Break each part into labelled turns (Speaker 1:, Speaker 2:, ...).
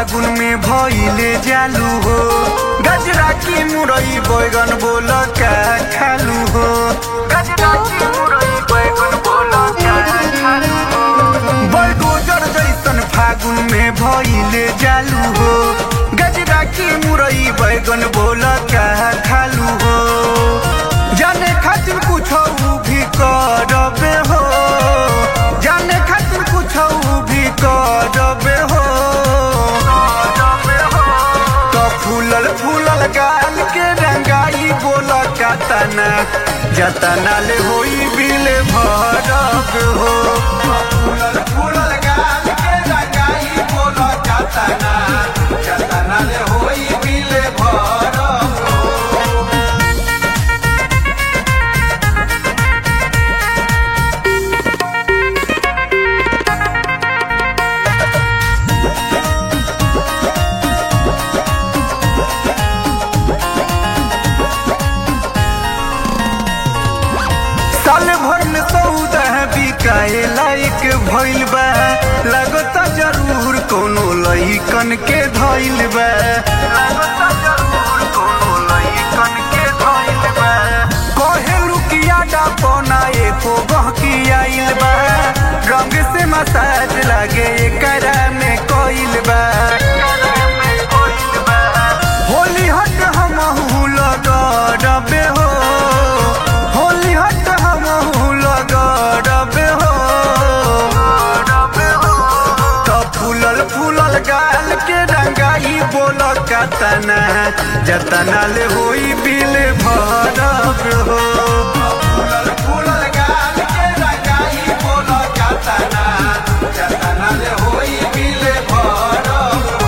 Speaker 1: फागुन में भइले जालू हो। गजरा की मुरई बैगन बोल का खालू हो। गजरा की मुरई बैगन बोल का खालू हो। बलडोजर जैसन फागुन में भइले जालू हो। गजरा की मुरई बैगन बोल का खालू हो। जाने खातिर कुछ भी करबे हो। जाने खातिर कुछ भी करबे हो। तो फूलल फूलल गाल के रंगाई बोल कातना जतना ले होई बिले भरब हो। फूलल फूलल गाल के रंगाई बोल कातना जतना ले होई बिले भरब हो। साल भर में सौदा बिकाए लायक भइल बा। लगता जरूर कोनो लइकन के धइल बा। लगता जरूर कोनो लइकन के धइल बा। कहे रुकिया डापना एको गहकी आइल बा। रंग से मसाज लागे एकरा में कइल बा। होली हट हमहू लगड़बे हो। होली हट हमहू लगड़बे हो। तो फूलल फूलल गाल के रंगाई बोल कातना जतना ले होई बिल भरब हो। फूलल फूलल गाल के रंगाई बोल कातना जतना ले होई बिल भरब हो।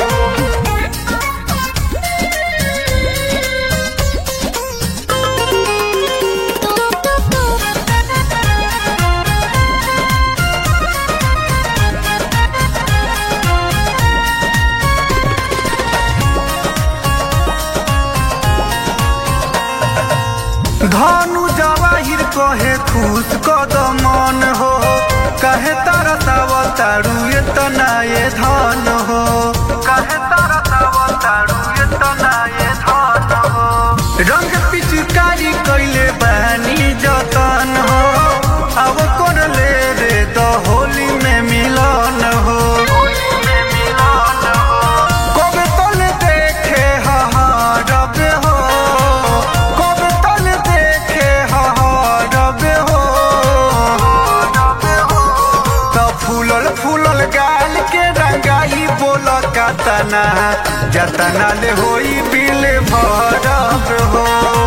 Speaker 1: धनु जवाहिर कहे खुश कदमन हो। कहे तारा तारू एतना ये धन हो। कहे तारा तारू एतना ये धन हो। रंग पिचकारी कैले बानी जतन हो। अब कर ले रे तो होली में मिलन हो। कब तल देखे हरबे हो। कब तल देखे हरबे हो। तो फूलल फूलल गाल के रंगाई बोल कातना जतना ले होई बिल भरब हो।